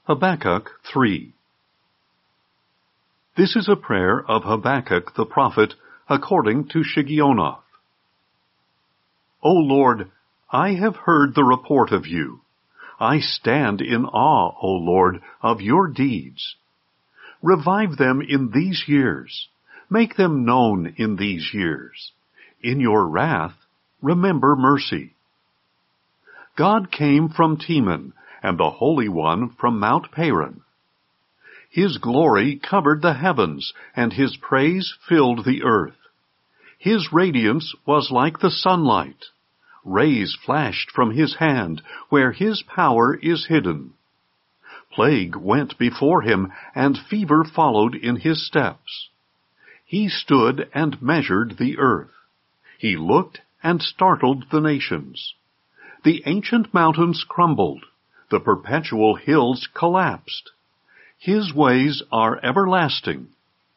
Habakkuk 3. This is a prayer of Habakkuk the prophet according to Shigionoth. O Lord, I have heard the report of you. I stand in awe, O Lord, of your deeds. Revive them in these years. Make them known in these years. In your wrath, remember mercy. God came from Teman, and the Holy One from Mount Paran. His glory covered the heavens, and his praise filled the earth. His radiance was like the sunlight. Rays flashed from his hand, where his power is hidden. Plague went before him, and fever followed in his steps. He stood and measured the earth. He looked and startled the nations. The ancient mountains crumbled. The perpetual hills collapsed. His ways are everlasting.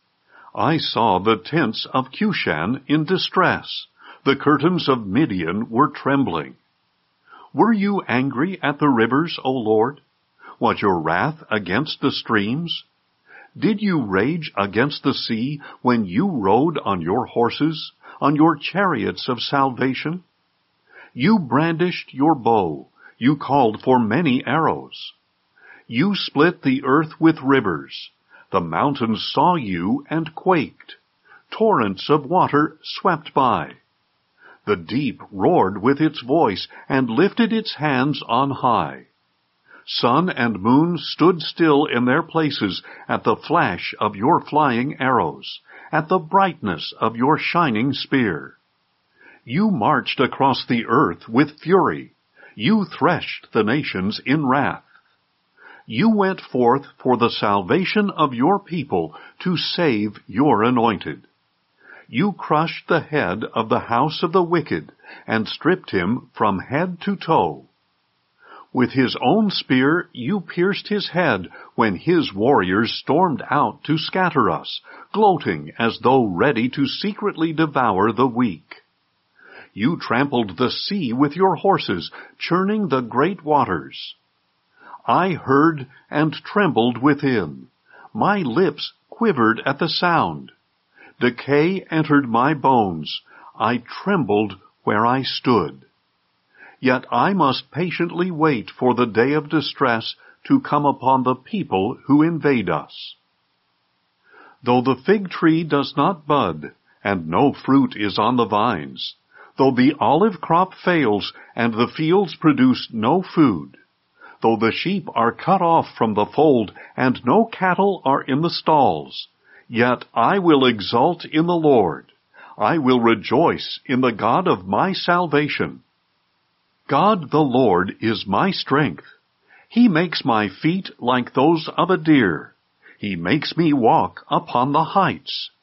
I saw the tents of Cushan in distress. The curtains of Midian were trembling. Were you angry at the rivers, O Lord? Was your wrath against the streams? Did you rage against the sea when you rode on your horses, on your chariots of salvation? You brandished your bow. You called for many arrows. You split the earth with rivers. The mountains saw you and quaked. Torrents of water swept by. The deep roared with its voice and lifted its hands on high. Sun and moon stood still in their places at the flash of your flying arrows, at the brightness of your shining spear. You marched across the earth with fury. You threshed the nations in wrath. You went forth for the salvation of your people to save your anointed. You crushed the head of the house of the wicked and stripped him from head to toe. With his own spear you pierced his head when his warriors stormed out to scatter us, gloating as though ready to secretly devour the weak. You trampled the sea with your horses, churning the great waters. I heard and trembled within. My lips quivered at the sound. Decay entered my bones. I trembled where I stood. Yet I must patiently wait for the day of distress to come upon the people who invade us. Though the fig tree does not bud, and no fruit is on the vines, though the olive crop fails, and the fields produce no food, though the sheep are cut off from the fold, and no cattle are in the stalls, yet I will exult in the Lord. I will rejoice in the God of my salvation. God the Lord is my strength. He makes my feet like those of a deer. He makes me walk upon the heights.